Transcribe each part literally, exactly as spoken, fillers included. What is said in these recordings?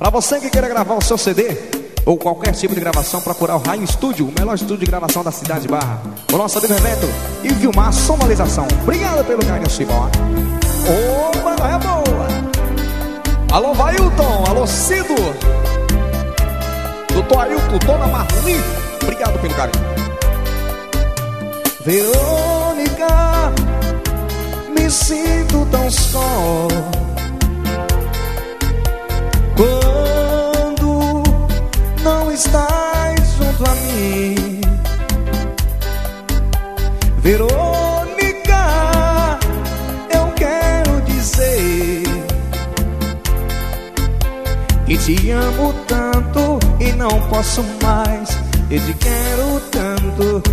Pra você que queira gravar o seu C D ou qualquer tipo de gravação, procurar o Raio Estúdio, o melhor estúdio de gravação da cidade de Barra. O nosso amigo Rebeto e Vilmar Sonorização. Obrigado pelo carinho, Simão. Ô, mano, é boa. Alô, Vailton. Alô, Cido. Doutor Ailton, Dona Marli. Obrigado pelo carinho. Verônica, me sinto tão só quando não estás junto a mim. Verônica, eu quero dizer que te amo tanto e não posso mais. Eu te quero tanto,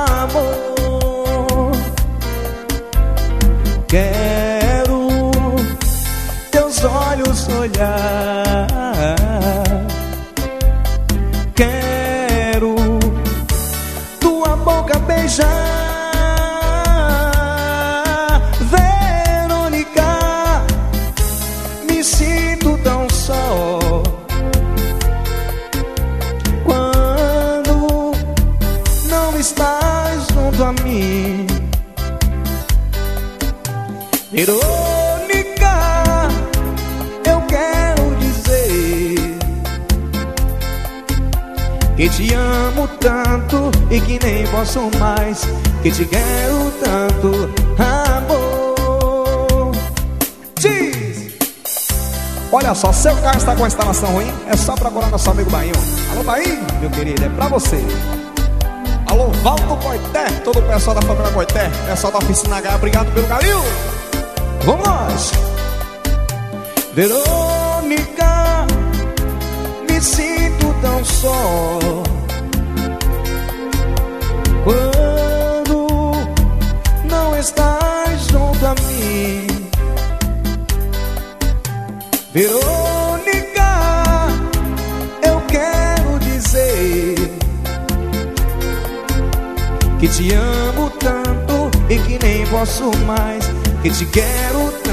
amor. Quero teus olhos olhar, quero tua boca beijar. Verônica, me sinto tão só quando não estás junto a mim. Verônica, eu quero dizer que te amo tanto e que nem posso mais. Que te quero tanto, amor. Diz! Olha só, seu carro está com a instalação ruim, é só procurar nosso amigo Bainho. Alô, Bainho, meu querido, é pra você. Alô, Valdo Coité, todo o pessoal da família Coité, pessoal da Oficina H, obrigado pelo carinho. Vamos nós! Verônica, me sinto tão só quando não estás junto a mim. Verônica, eu quero dizer que te amo tanto e que nem posso mais. Que te quero